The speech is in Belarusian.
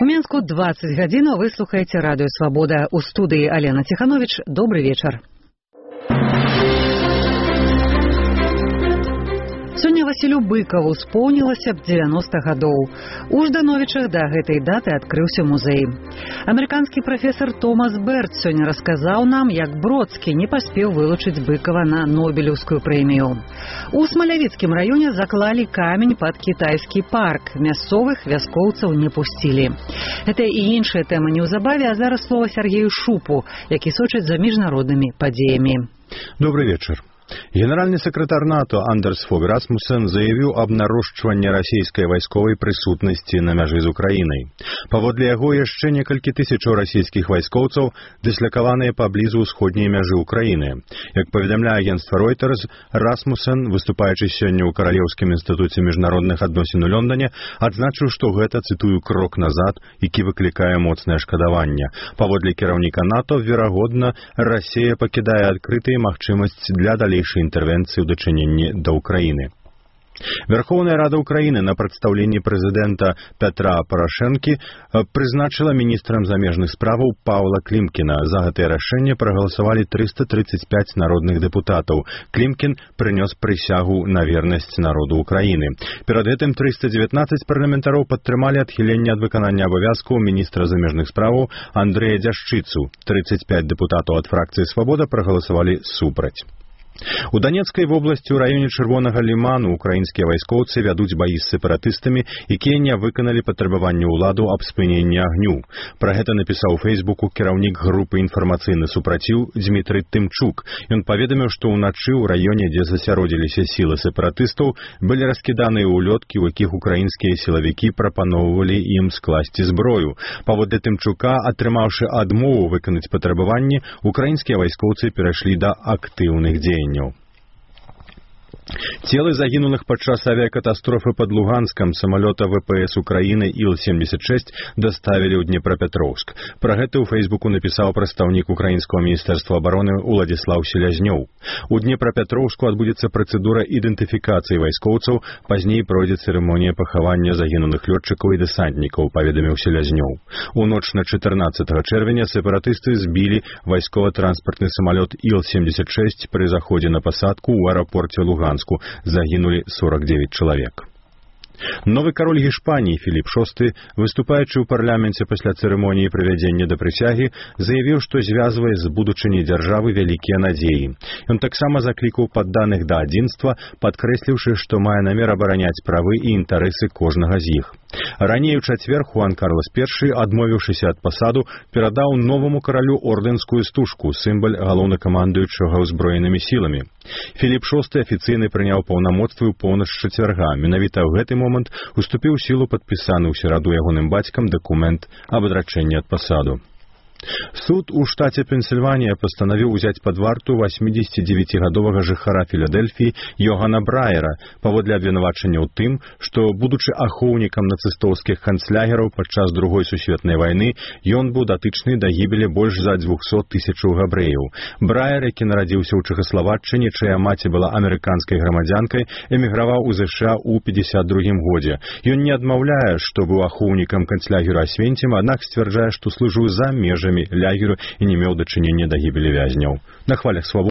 Мінску 20 гадзін, вы слухаеце радыё «Свабода». У студыі Алена Ціхановіч. Добры вечар. Сёння Васілю Быкаву споўнілася б 90 гадоў. У Ждановічах да гэтай даты адкрыўся музей. Амерыканскі прафесар Томас Берт сёння расказаў нам, як Бродскі не паспеў вылучыць Быкава на Нобелеўскую прэмію. У Смалявіцкім раёне заклалі камень пад кітайскі парк. Мясцовых вяскоўцаў не пусцілі. Гэта і іншыя тэмы неўзабаве, а зараз слова Сергею Шупу, які сочыць за міжнароднымі падзеямі. Добрый вечер. Генеральный секретарь НАТО Андерс Фог Расмуссен заявіў аб нарошчванні расійскай вайсковай прысутнасці на мяжы з Украінай. Паводле яго яшчэ некалькі тысячаў расійскіх вайскоўцаў дыслякаваныя паблізу ўсходняй мяжы Украіны. Як паведамляе агенцтва Reuters, Расмуссен, выступаючы сёння ў Каралеўскім інстытуце міжнародных адносін у Лондоне, адзначыў, што гэта, цытую, крок назад, які выклікае моцнае шкадаванне. Паводле кіраўніка НАТО, верагодна, Расія пакідае адкрытай магчымасць для далейшай інтэрвенцыі ў дачыненні да Украіны. Верховная Рада Украины на прадстаўленні прэзідэнта Петра Порошенкі прызначыла міністрам замежных справаў Паўла Клімкіна. За гэтае рашэнне прагаласавалі 335 народных дэпутатаў. Клімкін прынёс прысягу на вернасць народу Украіны. Перад гэтым 319 парламентароў падтрымалі адхіленне ад выканання абавязкаў міністра замежных справаў Андрэя Дзяшчыцу. 35 дэпутатаў ад фракцыі «Свабода» прагаласавалі супраць. У Донецкай вобласці ў раёне Чырвонага ліману украінскія вайскоўцы вядуць баі з сепаратыстамі, якія не выканалі патрабаванне ўладу аб спыненні агню. Пра гэта напісаў у Фейсбуку кіраўнік групы «Інфармацыйны супраціў» Дмітрый Тымчук. Ён паведаміў, што ўначы ў раёне, дзе засяродзіліся сілы сепаратыстаў, былі раскіданыя ўлёткі, у якіх украінскія сілавікі прапаноўвалі ім скласці зброю. Паводле Тымчука, атрымаўшы адмову выканаць патрабаванні, украінскія вайскоўцы перайшлі да актыўных дзеянняў. Целы загінулых падчас авіакатастрофы пад Луганскам самалёта ВПС Украіны Іл-76 даставілі ў Днепрапетроўск. Пра гэта ў Фейсбуку напісаў прадстаўнік украінскага міністэрства абароны Уладзіслаў Селязнёў. У Днепрапетроўску адбудзецца працэдура ідэнтыфікацыі вайскоўцаў, пазней пройдзе цырымонія пахавання загінулых лётчыкаў і дэсантнікаў, паведаміў Селязнёў. У ноч на 14 чэрвеня сепаратысты збілі вайскова-транспартны самалёт Іл-76 пры заходзе на пасадку ў аэрапорце Луганска. Загинули 49 человек. Новы кароль Гішпаніі Філіп VI, выступаючы ў парламенце пасля цырымоніі прывядзення да прысягі, заявіў, што звязвае з будучыняй дзяржавы вялікія надзеі. Ён таксама заклікаў падданых да адзінства, падкрэсліўшы, што мае намер абараняць правы і інтарэсы кожнага з іх. Раней у чацвер Хуан Карлас I, адмовіўшыся ад пасаду, перадаў новаму каралю ордэнскую стужку, сімвал галоўнакамандуючага ўзброенымі сіламі. Філіп VI афіцыйна прыняў паўнамоцтвы ў поўнач чацвярга. Менавіта ў гэты момант уступіў у сілу падпісаны ў сераду ягоным бацькам дакумент аб адрачэнні ад пасаду. Суд у штаце Пенсільванія пастанавіў узяць пад варту 89-гадовага жыхара Філадельфіі Йогана Браера, паводле абвінавачання ў тым, што, будучы ахоўнікам нацыстоўскіх канцлягераў падчас Другой сусветнай вайны, ён быў датычны да гібелі больш за 200 тысячаў габрэяў. Браер, які нарадзіўся ў Чэхаславаччыне, чая маці была амерыканскай грамадзянкай, эміграваў у ЗША ў 52 годзе. Ён не адмаўляе, што быў ахоўнікам канцлягера Асвенціма, аднак сцвярджае, што служыў за межамі лягеру і не меў дачынення да гібелі вязняў. На хвалях «Свабоды»